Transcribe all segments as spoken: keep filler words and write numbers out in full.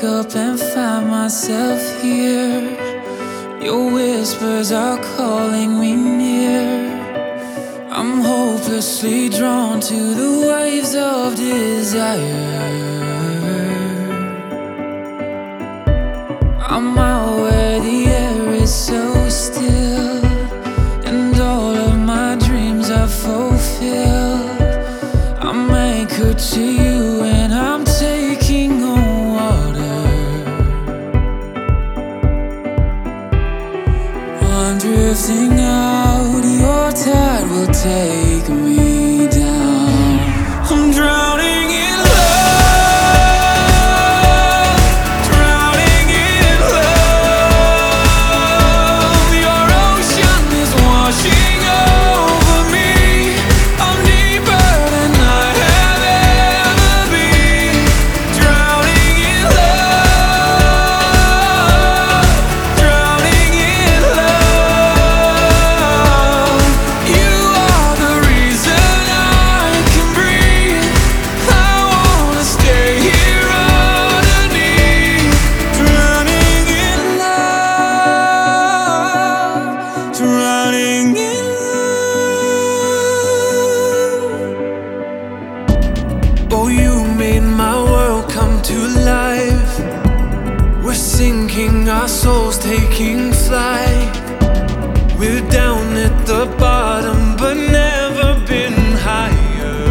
wake up and find myself here. Your whispers are calling me near. I'm hopelessly drawn to the waves of desire. I'm out where the air is so still, and all of my dreams are fulfilled. I'm anchored to you and I'm taking on water. I'm drifting out, your tide will take me down. I'm drowning in love, drowning in love. Your ocean is washing over me. I'm deeper than I have ever been. Drowning in love, drowning in love. You are the reason I can breathe. I wanna stay here underneath. Drowning in love, drowning in love. Oh, you made my world come to life. We're sinking, our souls taking flight. We're down at the bottom, but never been higher.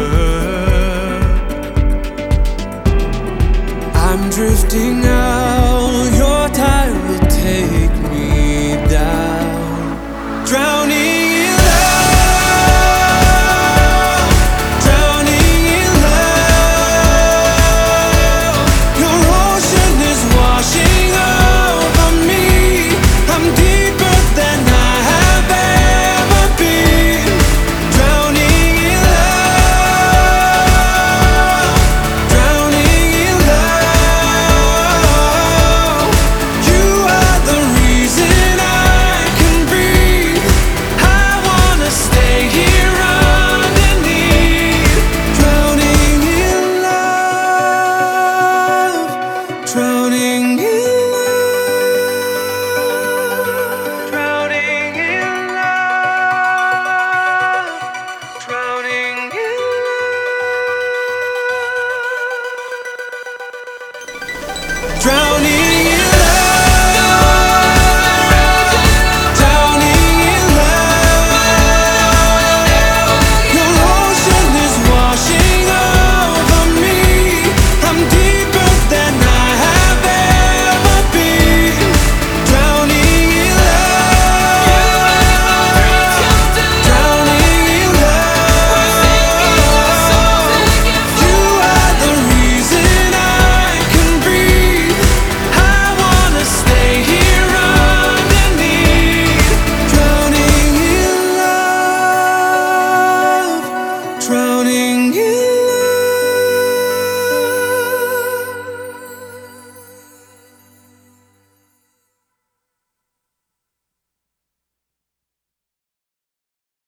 I'm drifting out, your tide will take me down. Drowning in love, drowning in love. Your ocean is washing over me. I'm deeper than I have ever been. Drowning in love, drowning in love. You are the reason I can breathe. I wanna stay here underneath. Drowning in love, drowning in love, drowning in love, drowning in love, drowning in love, drowning in love. Your ocean is washing over me. I'm deeper than I have ever been. Drowning in love, drowning in love. You are the reason I can breathe. I wanna stay here underneath. Drowning in love, drowning in